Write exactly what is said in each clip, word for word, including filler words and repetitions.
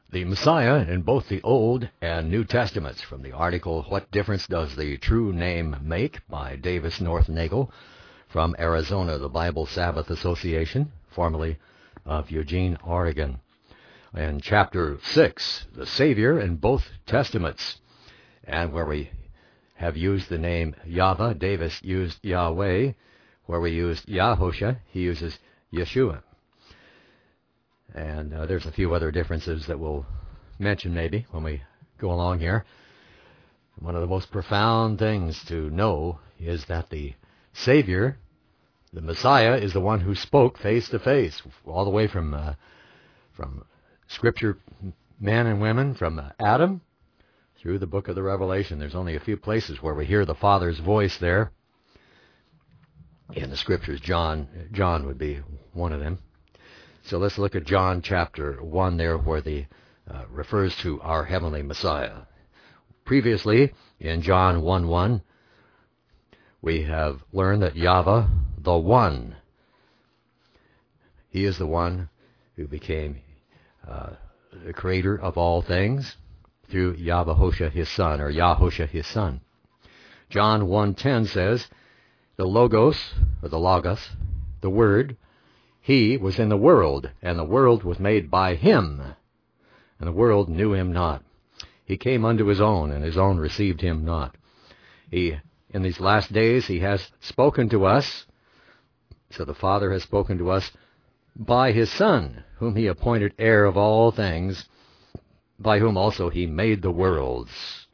The Messiah in both the Old and New Testaments, from the article What Difference Does the True Name Make? By Davis North Nagel from Arizona, the Bible Sabbath Association, formerly of Eugene, Oregon. In chapter six, the Savior in both Testaments, and where we have used the name Yahweh, Davis used Yahweh. Where we used Yahusha, he uses Yeshua. And uh, there's a few other differences that we'll mention maybe when we go along here. One of the most profound things to know is that the Savior, the Messiah, is the one who spoke face to face, all the way from uh, from Scripture, men and women, from uh, Adam through the book of the Revelation. There's only a few places where we hear the Father's voice there. In the Scriptures, John, John would be one of them. So let's look at John chapter one there, where the uh, refers to our heavenly Messiah. Previously, in John one one, we have learned that Yahweh, the One, he is the one who became uh, the creator of all things through Yahweh, his son, or Yahusha, his son. John one ten says, the Logos, or the Logos, the Word, he was in the world, and the world was made by him, and the world knew him not. He came unto his own, and his own received him not. He, in these last days, he has spoken to us, so the Father has spoken to us by his Son, whom he appointed heir of all things, by whom also he made the worlds.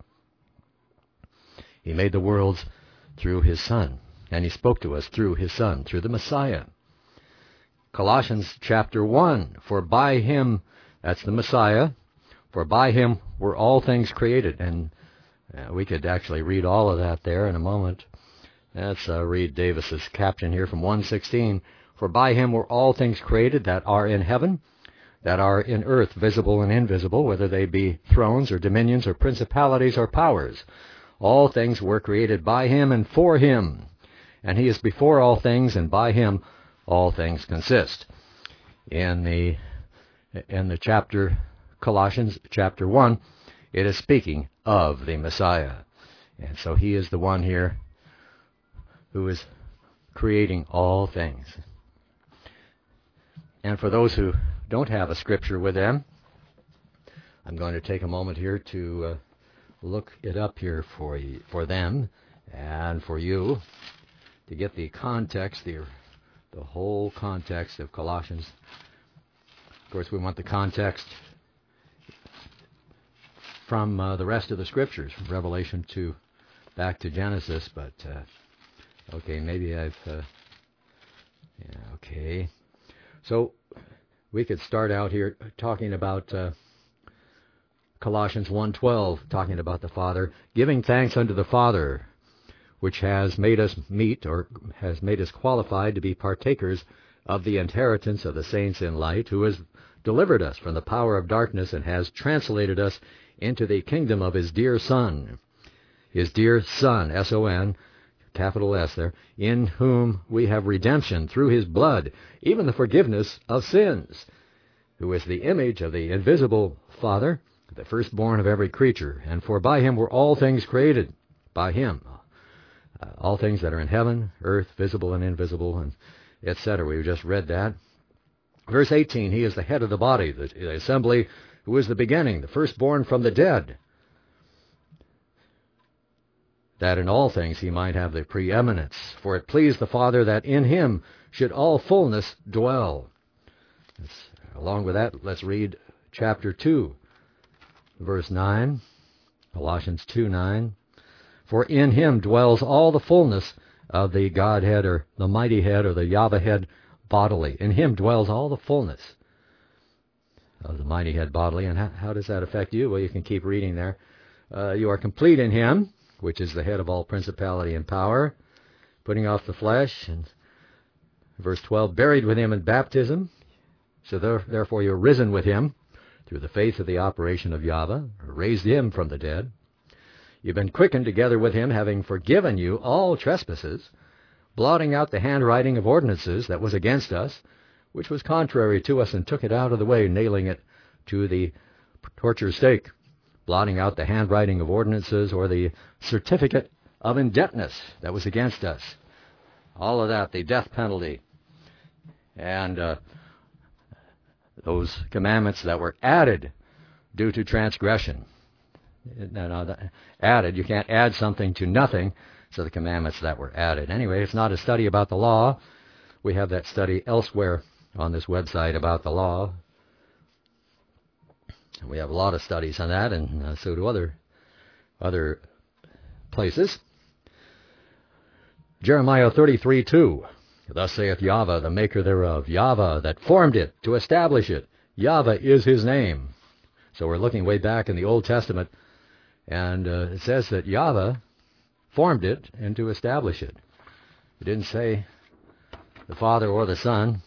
He made the worlds through his Son, and he spoke to us through his Son, through the Messiah. Colossians chapter one, for by him, that's the Messiah, for by him were all things created. And uh, we could actually read all of that there in a moment. Let's uh, read Davis's caption here from one sixteen. For by him were all things created that are in heaven, that are in earth, visible and invisible, whether they be thrones or dominions or principalities or powers. All things were created by him and for him. And he is before all things, and by him all things consist. In the in the chapter, Colossians chapter one, it is speaking of the Messiah. And so he is the one here who is creating all things. And for those who don't have a scripture with them, I'm going to take a moment here to uh, look it up here for you, for them and for you, to get the context, the the whole context of Colossians. Of course, we want the context from uh, the rest of the Scriptures, from Revelation to back to Genesis, but, uh, okay, maybe I've, uh, yeah, okay. So, we could start out here talking about uh, Colossians one twelve, talking about the Father, giving thanks unto the Father, which has made us meet, or has made us qualified to be partakers of the inheritance of the saints in light, who has delivered us from the power of darkness and has translated us into the kingdom of his dear Son. His dear Son, S O N, capital S there, in whom we have redemption through his blood, even the forgiveness of sins, who is the image of the invisible Father, the firstborn of every creature. And for by him were all things created, by him. Uh, all things that are in heaven, earth, visible and invisible, and et cetera. We just read that. Verse eighteen, he is the head of the body, the, the assembly, who is the beginning, the firstborn from the dead, that in all things he might have the preeminence. For it pleased the Father that in him should all fullness dwell. Let's, along with that, let's read chapter two, verse nine, Colossians two nine. For in him dwells all the fullness of the Godhead, or the mighty head, or the Yahweh head bodily. In him dwells all the fullness of the mighty head bodily. And how, how does that affect you? Well, you can keep reading there. Uh, you are complete in him, which is the head of all principality and power, putting off the flesh. And verse twelve, buried with him in baptism. So there, therefore you're risen with him through the faith of the operation of Yahweh, or raised him from the dead. You've been quickened together with him, having forgiven you all trespasses, blotting out the handwriting of ordinances that was against us, which was contrary to us, and took it out of the way, nailing it to the torture stake, blotting out the handwriting of ordinances or the certificate of indebtedness that was against us. All of that, the death penalty, and uh, those commandments that were added due to transgression. Now, added, you can't add something to nothing, so the commandments that were added. Anyway, it's not a study about the law. We have that study elsewhere on this website about the law. We have a lot of studies on that, and uh, so do other other places. Jeremiah thirty-three two. Thus saith Yahweh, the maker thereof, Yahweh that formed it to establish it. Yahweh is his name. So we're looking way back in the Old Testament, and uh, it says that Yahweh formed it and to establish it. It didn't say the Father or the Son.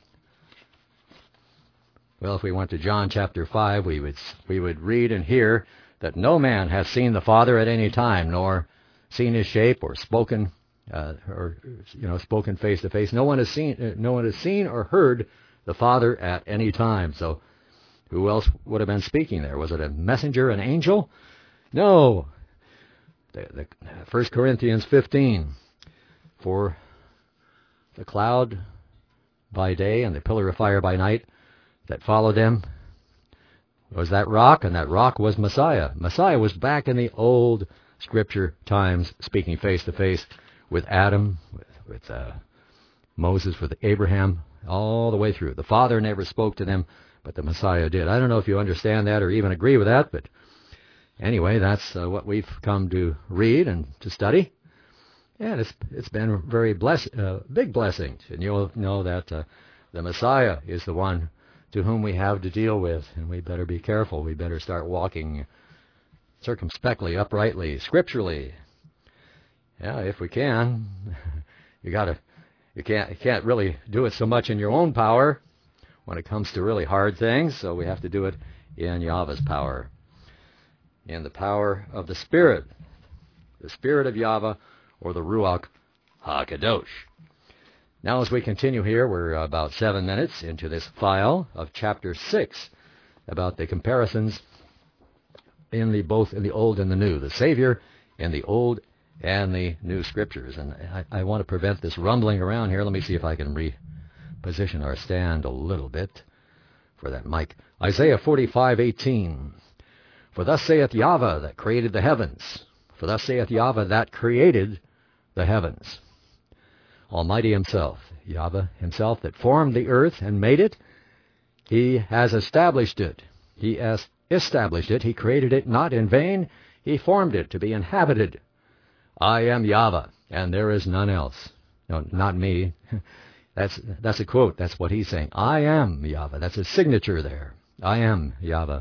Well, if we went to John chapter five, we would we would read and hear that no man has seen the Father at any time, nor seen his shape, or spoken, uh, or you know, spoken face to face. No one has seen, uh, no one has seen or heard the Father at any time. So, who else would have been speaking there? Was it a messenger, an angel? No. The, the First Corinthians fifteen, for the cloud by day and the pillar of fire by night that followed them was that rock, and that rock was Messiah. Messiah was back in the old Scripture times, speaking face to face with Adam, with, with uh, Moses, with Abraham, all the way through. The Father never spoke to them, but the Messiah did. I don't know if you understand that or even agree with that, but anyway, that's uh, what we've come to read and to study. And it's it's been a very bless, uh, big blessing. And you'll know that uh, the Messiah is the one to whom we have to deal with, and we better be careful. We better start walking circumspectly, uprightly, scripturally. Yeah, if we can. You gotta, you can't, you can't really do it so much in your own power when it comes to really hard things. So we have to do it in Yahweh's power, in the power of the Spirit, the Spirit of Yahweh, or the Ruach HaKadosh. Now, as we continue here, we're about seven minutes into this file of chapter six about the comparisons in the both in the Old and the New, the Savior in the Old and the New Scriptures. And I, I want to prevent this rumbling around here. Let me see if I can reposition our stand a little bit for that mic. Isaiah forty-five eighteen. For thus saith Yahweh that created the heavens. For thus saith Yahweh that created the heavens. Almighty himself, Yahweh himself that formed the earth and made it, he has established it. He has established it. He created it not in vain. He formed it to be inhabited. I am Yahweh, and there is none else. No, not me. That's that's a quote. That's what he's saying. I am Yahweh. That's his signature there. I am Yahweh.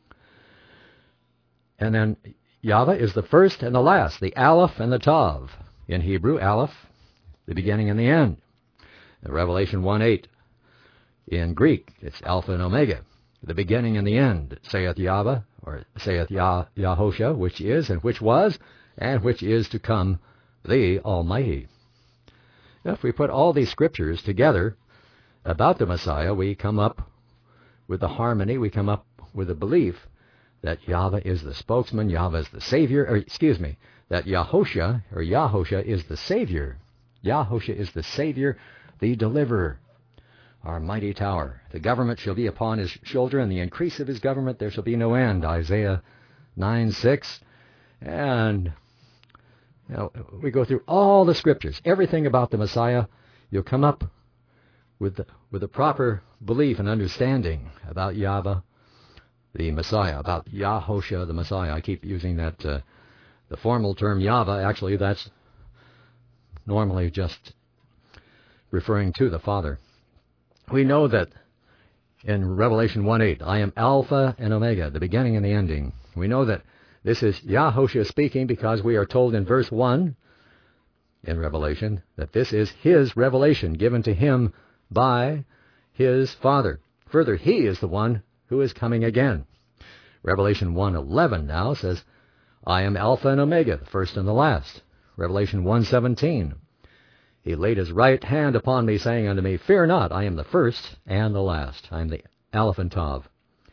And then Yahweh is the first and the last, the Aleph and the Tav. In Hebrew, Aleph, the beginning and the end. In Revelation one eight. In Greek, it's Alpha and Omega, the beginning and the end, saith Yahweh, or saith Yah, Yahosha, which is and which was and which is to come, the Almighty. Now, if we put all these scriptures together about the Messiah, we come up with the harmony, we come up with the belief that Yahweh is the spokesman, Yahweh is the Savior, or excuse me, that Yahosha, or Yahosha, is the Savior. Yahosha is the Savior, the Deliverer, our mighty tower. The government shall be upon his shoulder, and the increase of his government there shall be no end. Isaiah nine six. And you know, we go through all the scriptures, everything about the Messiah. You'll come up with the, with a proper belief and understanding about Yahweh, the Messiah, about Yahosha, the Messiah. I keep using that, uh, the formal term Yahweh. Actually, that's normally just referring to the Father. We know that in Revelation one eight, I am Alpha and Omega, the beginning and the ending. We know that this is Yahosha speaking because we are told in verse one in Revelation that this is his revelation given to him by his Father. Further, he is the one who is coming again. Revelation one eleven now says, I am Alpha and Omega, the first and the last. Revelation one seventeen, he laid his right hand upon me, saying unto me, Fear not, I am the first and the last. I am the Aleph and Tav.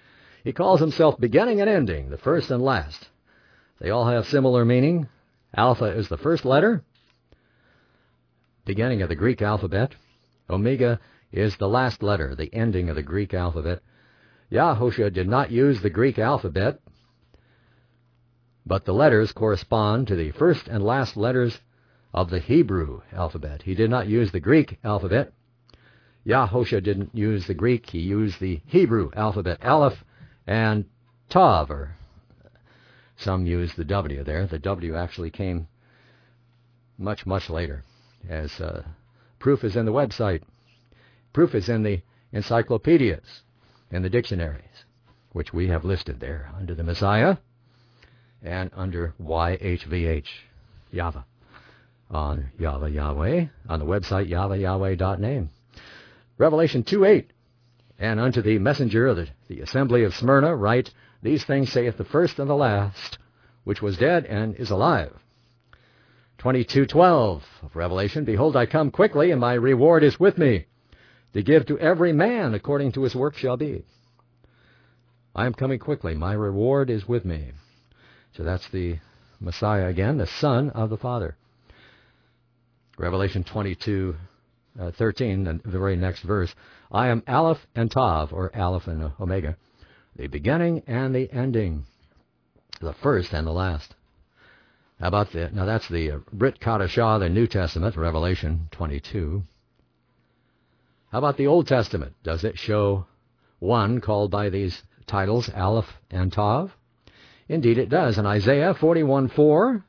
He calls himself beginning and ending, the first and last. They all have similar meaning. Alpha is the first letter, beginning of the Greek alphabet. Omega is the last letter, the ending of the Greek alphabet. Yahushua did not use the Greek alphabet, but the letters correspond to the first and last letters of the Hebrew alphabet. He did not use the Greek alphabet. Yahushua didn't use the Greek. He used the Hebrew alphabet, Aleph and Tav, or some use the W there. The W actually came much, much later, as uh, proof is in the website. Proof is in the encyclopedias, in the dictionaries, which we have listed there under the Messiah and under Y H V H, Yahweh, on Yahweh Yahweh, on the website yahweh yahweh dot name. Revelation two eight, and unto the messenger of the, the assembly of Smyrna write, these things saith the first and the last, which was dead and is alive. twenty-two twelve of Revelation, behold, I come quickly, and my reward is with me, to give to every man according to his work shall be. I am coming quickly, my reward is with me. So that's the Messiah again, the Son of the Father. Revelation twenty-two thirteen, the very next verse, I am Aleph and Tav, or Aleph and Omega, the beginning and the ending, the first and the last. How about the, now that's the uh, Brit Kadashah, the New Testament, Revelation twenty-two. How about the Old Testament? Does it show one called by these titles, Aleph and Tav? Indeed it does. In Isaiah forty-one four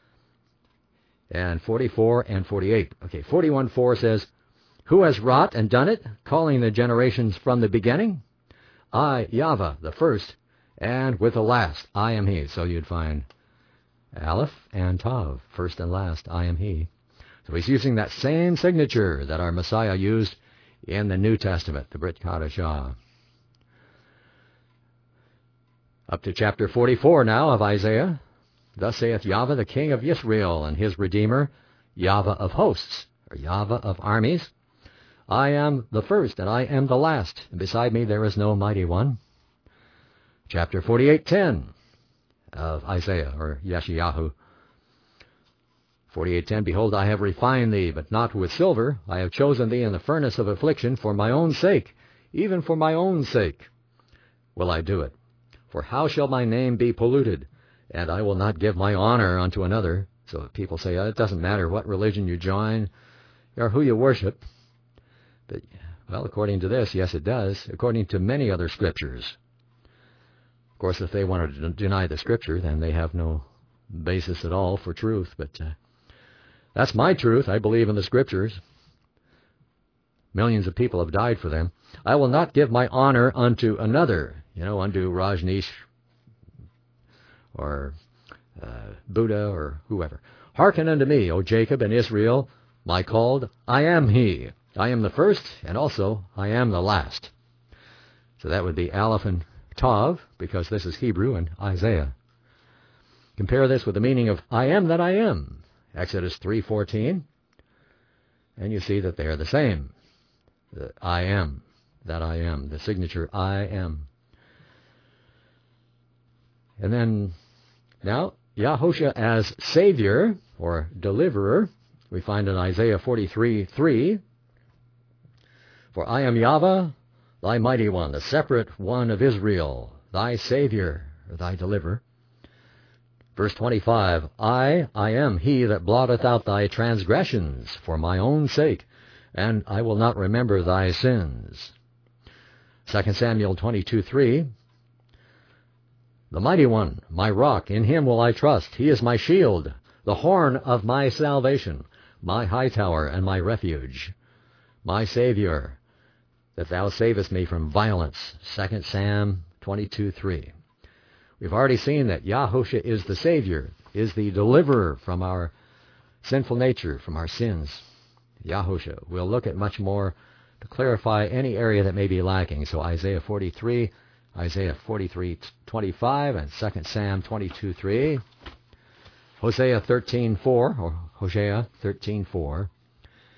and forty-four and forty-eight. Okay, forty-one four says, who has wrought and done it, calling the generations from the beginning? I, Yahweh, the first, and with the last, I am he. So you'd find Aleph and Tav, first and last, I am he. So he's using that same signature that our Messiah used in the New Testament, the Brit Kadashah. Up to chapter forty-four now of Isaiah. Thus saith Yahweh, the King of Israel, and his Redeemer, Yahweh of hosts, or Yahweh of armies. I am the first, and I am the last, and beside me there is no mighty one. Chapter forty-eight ten of Isaiah, or Yeshayahu. forty-eight ten, behold, I have refined thee, but not with silver. I have chosen thee in the furnace of affliction for my own sake, even for my own sake will I do it. For how shall my name be polluted? And I will not give my honor unto another. So people say, oh, it doesn't matter what religion you join or who you worship. But, well, according to this, yes, it does. According to many other scriptures. Of course, if they want to deny the scripture, then they have no basis at all for truth. But uh, that's my truth. I believe in the scriptures. Millions of people have died for them. I will not give my honor unto another. You know, unto Rajneesh or uh, Buddha or whoever. Hearken unto me, O Jacob and Israel, my called, I am he. I am the first, and also I am the last. So that would be Aleph and Tav, because this is Hebrew and Isaiah. Compare this with the meaning of I am that I am, Exodus three fourteen, and you see that they are the same. The I am, that I am, the signature I am. And then, now, Yahushua as Savior, or Deliverer, we find in Isaiah forty-three three, for I am Yahweh, thy mighty one, the separate one of Israel, thy Savior, or thy Deliverer. Verse twenty-five, I, I am he that blotteth out thy transgressions for my own sake, and I will not remember thy sins. Second Samuel twenty-two three, the mighty one, my rock, in him will I trust. He is my shield, the horn of my salvation, my high tower and my refuge, my Savior, that thou savest me from violence. Second Sam twenty-two three. We've already seen that Yahushua is the Savior, is the deliverer from our sinful nature, from our sins. Yahushua. We'll look at much more to clarify any area that may be lacking. So Isaiah forty-three, Isaiah forty-three twenty-five, and Second Sam twenty-two three. Hosea thirteen four, or Hosea thirteen four.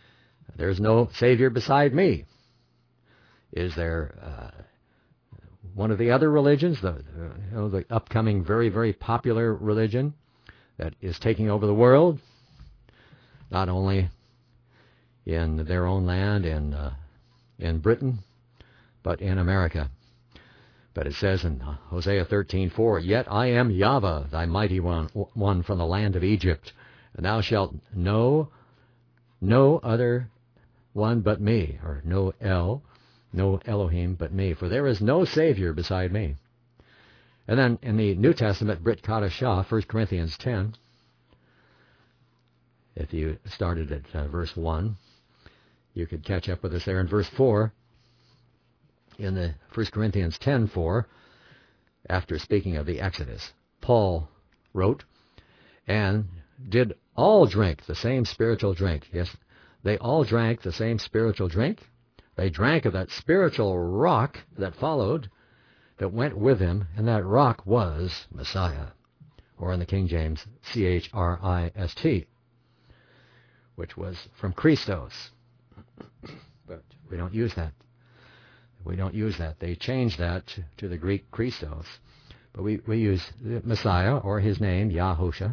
There's no Savior beside me. Is there uh, one of the other religions, the, you know, the upcoming very, very popular religion that is taking over the world, not only in their own land, in, uh, in Britain, but in America. But it says in Hosea thirteen four, "Yet I am Yahweh, thy mighty one, one from the land of Egypt, and thou shalt know no other one but me," or no El, no Elohim but me, "for there is no Savior beside me." And then in the New Testament, Brit Kadashah, First Corinthians ten, if you started at uh, verse one, you could catch up with us there in verse four. In the First Corinthians ten four, after speaking of the Exodus, Paul wrote, "And did all drink the same spiritual drink?" Yes, they all drank the same spiritual drink. They drank of that spiritual rock that followed, that went with him, and that rock was Messiah, or in the King James, C H R I S T, which was from Christos. But we don't use that. We don't use that. They changed that to, to the Greek Christos. But we, we use the Messiah, or his name, Yahusha.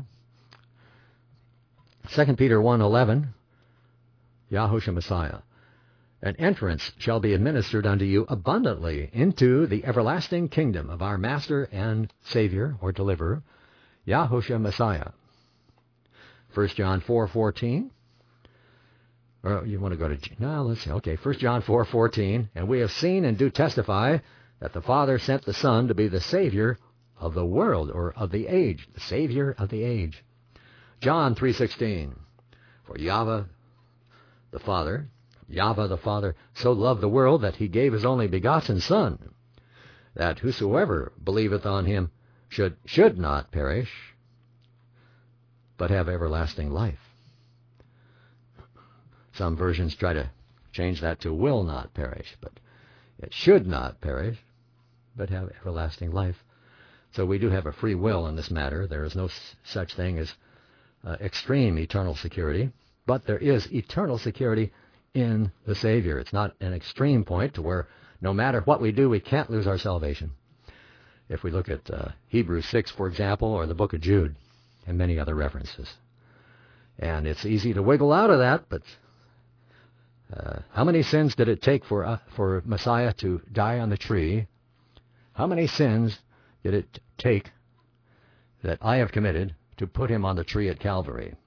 Second Peter one eleven, Yahusha Messiah. "An entrance shall be administered unto you abundantly into the everlasting kingdom of our Master and Savior," or Deliverer, Yahusha Messiah. First John four fourteen. Or you want to go to, no, let's see, okay, First John four fourteen, "And we have seen and do testify that the Father sent the Son to be the Savior of the world," or of the age, the Savior of the age. John three sixteen, "For Yahweh the Father, Yahweh the Father, so loved the world that he gave his only begotten Son, that whosoever believeth on him should, should not perish, but have everlasting life." Some versions try to change that to "will not perish," but it should not perish, but have everlasting life. So we do have a free will in this matter. There is no such thing as uh, extreme eternal security, but there is eternal security in the Savior. It's not an extreme point to where no matter what we do, we can't lose our salvation. If we look at uh, Hebrews six, for example, or the book of Jude, and many other references. And it's easy to wiggle out of that, but Uh, how many sins did it take for uh, for Messiah to die on the tree? How many sins did it take that I have committed to put him on the tree at Calvary?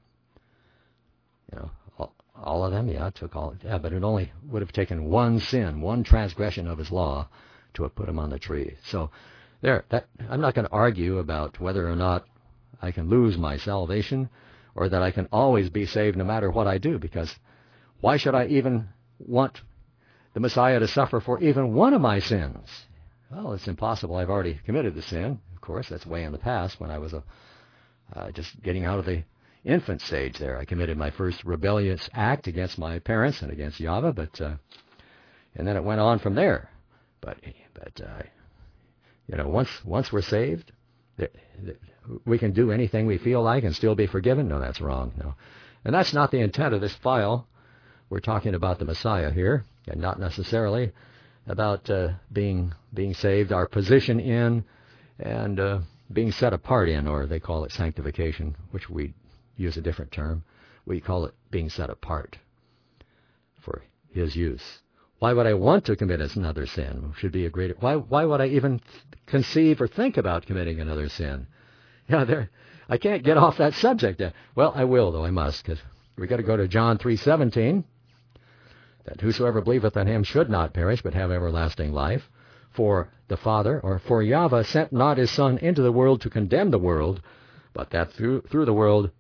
You know, all, all of them? Yeah, it took all. Yeah, but it only would have taken one sin, one transgression of his law, to have put him on the tree. So, there. That, I'm not going to argue about whether or not I can lose my salvation, or that I can always be saved no matter what I do, because why should I even want the Messiah to suffer for even one of my sins? Well, it's impossible. I've already committed the sin. Of course, that's way in the past when I was a, uh, just getting out of the infant stage there. I committed my first rebellious act against my parents and against Yahweh, but uh, and then it went on from there. But but uh, you know, once once we're saved, we can do anything we feel like and still be forgiven. No, that's wrong. No, and that's not the intent of this file. We're talking about the Messiah here, and not necessarily about uh, being being saved, our position in, and uh, being set apart in, or they call it sanctification, which we use a different term. We call it being set apart for his use. Why would I want to commit another sin? Should be a greater. Why why would I even conceive or think about committing another sin? Yeah, there. I can't get off that subject. Well, I will, though I must, because we got to go to John three seventeen. That whosoever believeth on him should not perish, but have everlasting life. For the Father, or for Yahweh, sent not his Son into the world to condemn the world, but that through through the world,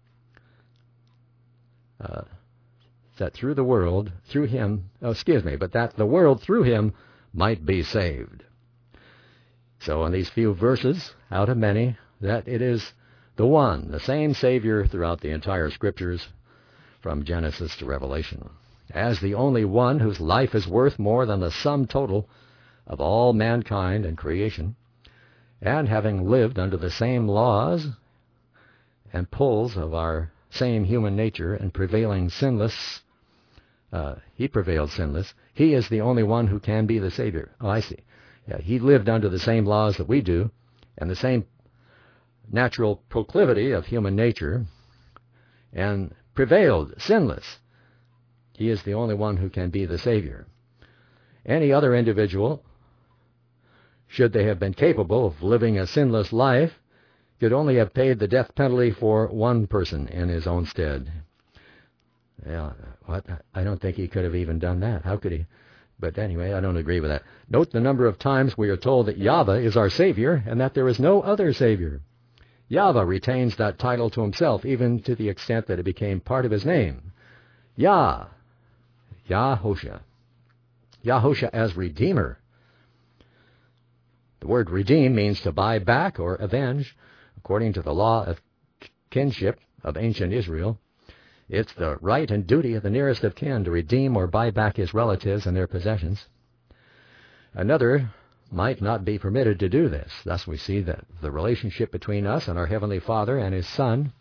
uh, that through the world, through him, oh, excuse me, but that the world through him might be saved. So in these few verses, out of many, that it is the one, the same Savior throughout the entire Scriptures, from Genesis to Revelation, as the only one whose life is worth more than the sum total of all mankind and creation, and having lived under the same laws and pulls of our same human nature and prevailing sinless, uh, he prevailed sinless, he is the only one who can be the Savior. Oh, I see. Yeah, he lived under the same laws that we do, and the same natural proclivity of human nature, and prevailed sinless. He is the only one who can be the Savior. Any other individual, should they have been capable of living a sinless life, could only have paid the death penalty for one person in his own stead. Yeah, what? I don't think he could have even done that. How could he? But anyway, I don't agree with that. Note the number of times we are told that Yahweh is our Savior and that there is no other Savior. Yahweh retains that title to himself, even to the extent that it became part of his name. Yah, Yahosha. Yahosha as Redeemer. The word redeem means to buy back or avenge. According to the law of kinship of ancient Israel, it's the right and duty of the nearest of kin to redeem or buy back his relatives and their possessions. Another might not be permitted to do this. Thus we see that the relationship between us and our Heavenly Father and His Son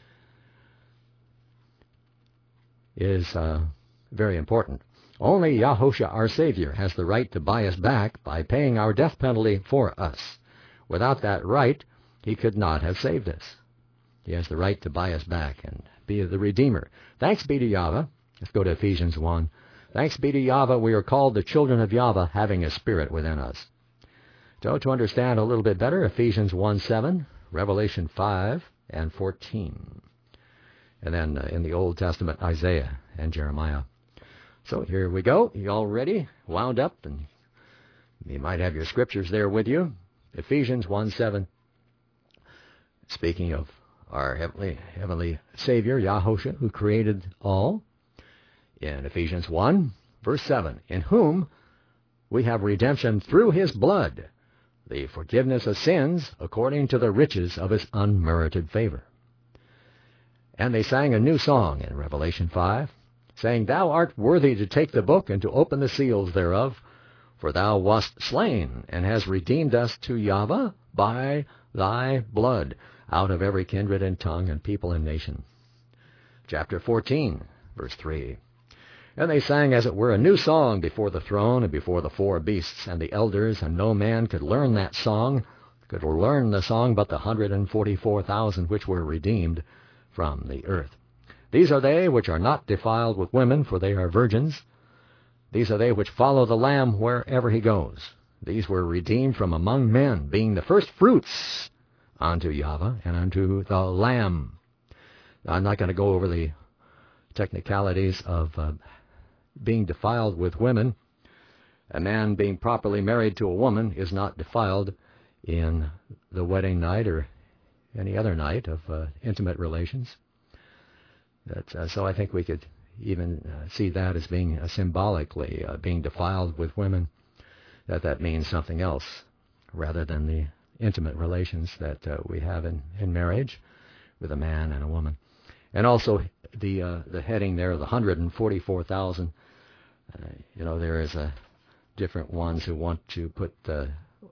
is uh, very important. Only Yahosha, our Savior, has the right to buy us back by paying our death penalty for us. Without that right, He could not have saved us. He has the right to buy us back and be the Redeemer. Thanks be to Yahweh. Let's go to Ephesians one. Thanks be to Yahweh, we are called the children of Yahweh, having a spirit within us. So to understand a little bit better, Ephesians one seven, Revelation five, and fourteen. And then uh, in the Old Testament, Isaiah and Jeremiah. So here we go. You all ready? Wound up? And you might have your scriptures there with you. Ephesians one seven. Speaking of our heavenly, heavenly Savior, Yahosha, who created all. In Ephesians one, verse seven, in whom we have redemption through His blood, the forgiveness of sins according to the riches of His unmerited favor. And they sang a new song in Revelation five, saying, Thou art worthy to take the book and to open the seals thereof, for Thou wast slain, and hast redeemed us to Yahweh by Thy blood, out of every kindred and tongue and people and nation. Chapter fourteen, verse three. And they sang as it were a new song before the throne and before the four beasts and the elders, and no man could learn that song, could learn the song but the hundred and forty-four thousand which were redeemed from the earth. These are they which are not defiled with women, for they are virgins. These are they which follow the Lamb wherever He goes. These were redeemed from among men, being the first fruits unto Yahweh and unto the Lamb. Now, I'm not going to go over the technicalities of uh, being defiled with women. A man being properly married to a woman is not defiled in the wedding night or any other night of uh, intimate relations. That's, uh, so I think we could even uh, see that as being uh, symbolically uh, being defiled with women, that that means something else rather than the intimate relations that uh, we have in, in marriage with a man and a woman. And also the uh, the heading there, the one hundred forty-four thousand, uh, you know, there is a different ones who want to put uh,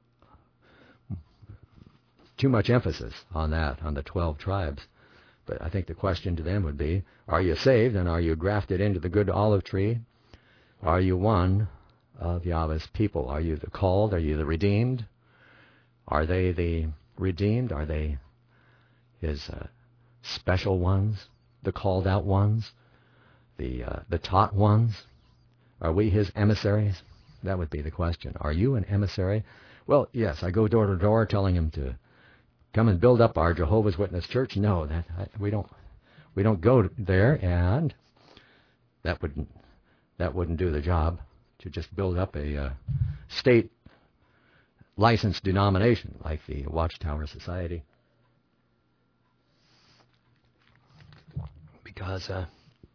too much emphasis on that, on the twelve tribes. But I think the question to them would be, are you saved and are you grafted into the good olive tree? Are you one of Yahweh's people? Are you the called? Are you the redeemed? Are they the redeemed? Are they His uh, special ones, the called out ones, the uh, the taught ones? Are we His emissaries? That would be the question. Are you an emissary? Well, yes, I go door to door telling him to come and build up our Jehovah's Witness church. No, that we don't. We don't go there, and that wouldn't that wouldn't do the job. To just build up a uh, state licensed denomination like the Watchtower Society, because uh,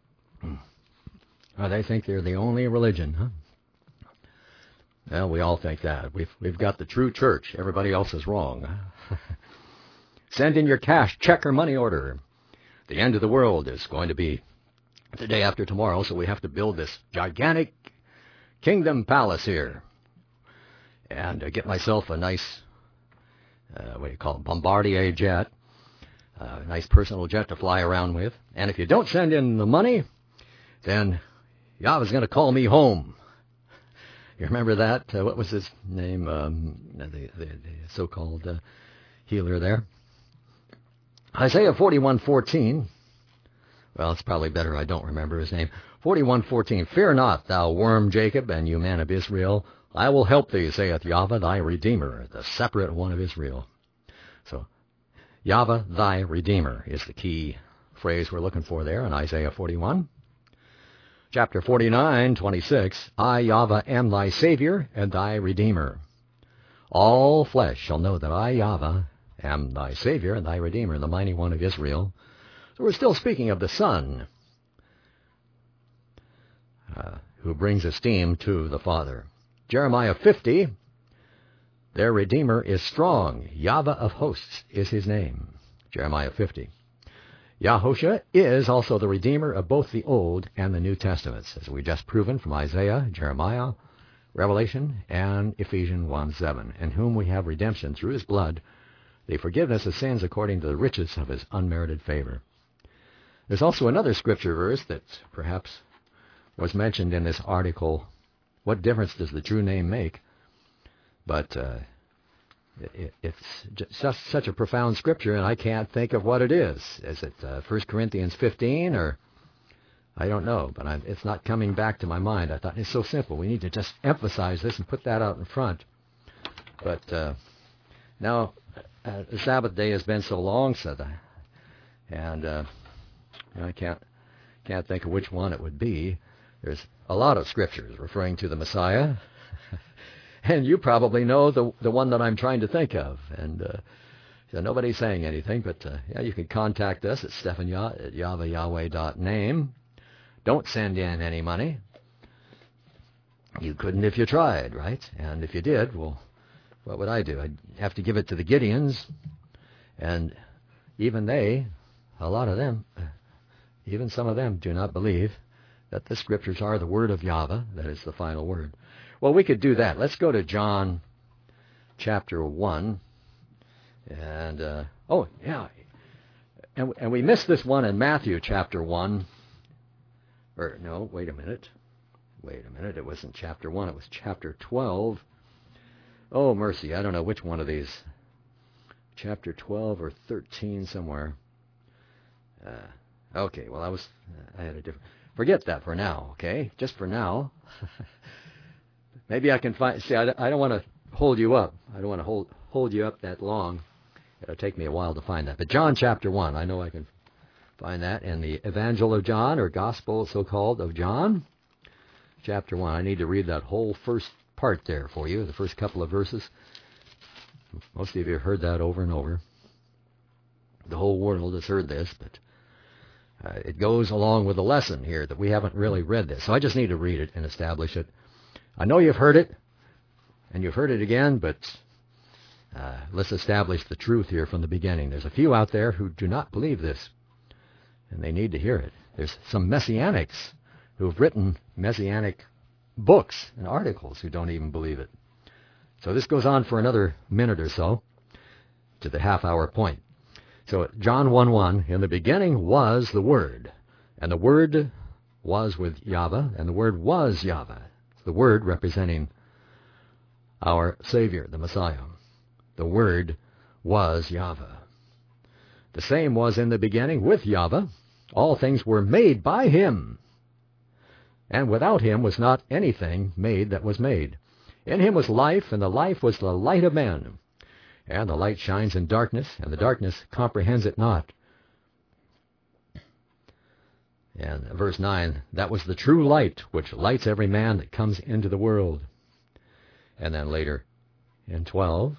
well, they think they're the only religion, huh? Well, we all think that. We've we've got the true church. Everybody else is wrong. Send in your cash, check, or money order. The end of the world is going to be the day after tomorrow, so we have to build this gigantic kingdom palace here. And uh, get myself a nice, uh, what do you call it, Bombardier jet, uh, a nice personal jet to fly around with. And if you don't send in the money, then Yahweh's going to call me home. You remember that? Uh, what was his name? Um, the, the, the so-called uh, healer there. Isaiah forty-one fourteen. Well, it's probably better I don't remember his name. forty-one fourteen. Fear not, thou worm Jacob, and you man of Israel. I will help thee, saith Yahweh, thy Redeemer, the separate one of Israel. So, Yahweh, thy Redeemer, is the key phrase we're looking for there in Isaiah forty-one. Chapter forty-nine, twenty-six. I, Yahweh, am thy Savior and thy Redeemer. All flesh shall know that I, Yahweh, am thy Savior and thy Redeemer, the mighty one of Israel. So we're still speaking of the Son, uh, who brings esteem to the Father. Jeremiah fifty, their Redeemer is strong. Yahweh of hosts is his name. Jeremiah fifty. Yahushua is also the Redeemer of both the Old and the New Testaments, as we just proven from Isaiah, Jeremiah, Revelation, and Ephesians one seven, in whom we have redemption through his blood, the forgiveness of sins according to the riches of his unmerited favor. There's also another scripture verse that perhaps was mentioned in this article. What difference does the true name make? But uh, it, it's just such a profound scripture, and I can't think of what it is. Is it uh, First Corinthians fifteen, or I don't know, but I'm, it's not coming back to my mind. I thought it's so simple. We need to just emphasize this and put that out in front. But uh, now uh, the Sabbath day has been so long, said I, and uh, I can't can't think of which one it would be. There's a lot of scriptures referring to the Messiah, and you probably know the the one that I'm trying to think of. And uh, so nobody's saying anything, but uh, yeah, you can contact us at Stephan Yah at yahweh yahweh dot name. Don't send in any money. You couldn't if you tried, right? And if you did, well, what would I do? I'd have to give it to the Gideons, and even they, a lot of them, even some of them do not believe that the Scriptures are the Word of Yahweh, that is the final Word. Well, we could do that. Let's go to John chapter one. And, uh, oh, yeah, and, and we missed this one in Matthew chapter one. Or, no, wait a minute. Wait a minute, it wasn't chapter one, it was chapter twelve. Oh, mercy, I don't know which one of these. Chapter twelve or thirteen somewhere. Uh, okay, well, I was, I had a different... Forget that for now, okay? Just for now. Maybe I can find... See, I, I don't want to hold you up. I don't want to hold hold you up that long. It'll take me a while to find that. But John chapter one, I know I can find that in the Evangel of John, or Gospel, so-called, of John. Chapter one. I need to read that whole first part there for you, the first couple of verses. Most of you have heard that over and over. The whole world has heard this, but... Uh, it goes along with the lesson here that we haven't really read this. So I just need to read it and establish it. I know you've heard it, and you've heard it again, but uh, let's establish the truth here from the beginning. There's a few out there who do not believe this, and they need to hear it. There's some messianics who have written messianic books and articles who don't even believe it. So this goes on for another minute or so to the half-hour point. So John one one, in the beginning was the Word, and the Word was with Yahweh, and the Word was Yahweh. The Word representing our Savior, the Messiah. The Word was Yahweh. The same was in the beginning with Yahweh. All things were made by Him, and without Him was not anything made that was made. In Him was life, and the life was the light of men. And the light shines in darkness, and the darkness comprehends it not. And verse nine, that was the true light, which lights every man that comes into the world. And then later, in twelve,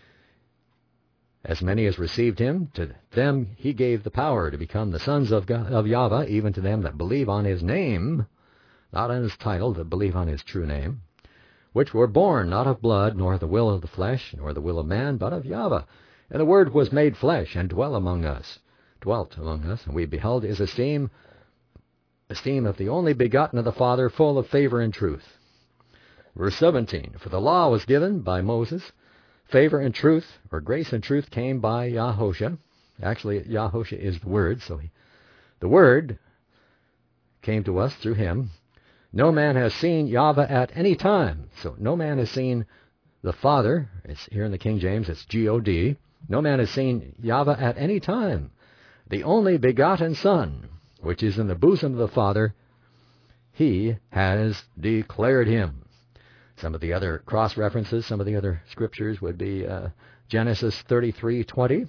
as many as received him, to them he gave the power to become the sons of God, of Yahweh, even to them that believe on his name, not on his title, that believe on his true name, which were born not of blood, nor the will of the flesh, nor the will of man, but of Yahweh. And the Word was made flesh, and dwelt among us, dwelt among us, and we beheld his esteem, esteem of the only begotten of the Father, full of favor and truth. Verse seventeen, for the law was given by Moses, favor and truth, or grace and truth came by Yahushua. Actually, Yahushua is the Word, so he, the Word came to us through him. No man has seen Yahweh at any time. So no man has seen the Father. It's here in the King James, it's G O D. No man has seen Yahweh at any time. The only begotten Son, which is in the bosom of the Father, he has declared him. Some of the other cross-references, some of the other scriptures would be uh, Genesis thirty-three twenty,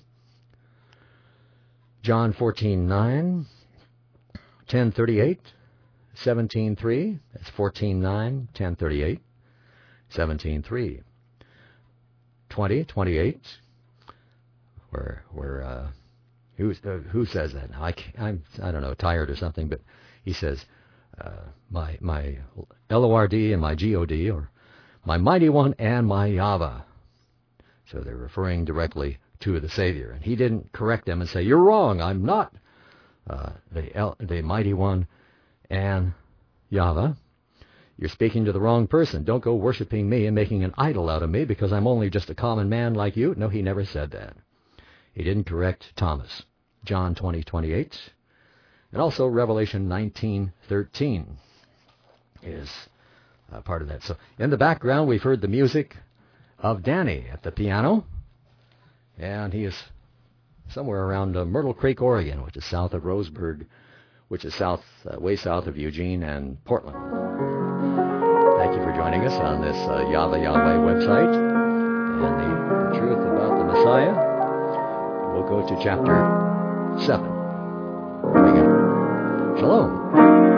John fourteen nine, ten thirty-eight, seventeen three, that's fourteen nine, ten thirty-eight, seventeen three, twenty twenty-eight, where, where uh, who, uh, who says that? Now, I, I'm, I don't know, tired or something, but he says, uh, my, my L O R D and my G O D, or my mighty one and my Yahweh. So they're referring directly to the Savior. And he didn't correct them and say, you're wrong, I'm not uh, the, El- the mighty one and Yahweh. You're speaking to the wrong person. Don't go worshiping me and making an idol out of me because I'm only just a common man like you. No, he never said that. He didn't correct Thomas. John twenty twenty-eight. And also Revelation nineteen thirteen is uh, part of that. So in the background, we've heard the music of Danny at the piano. And he is somewhere around uh, Myrtle Creek, Oregon, which is south of Roseburg, which is south, uh, way south of Eugene and Portland. Thank you for joining us on this uh, Yahweh Yahweh website and the, the truth about the Messiah. We'll go to chapter seven. Coming up. Shalom.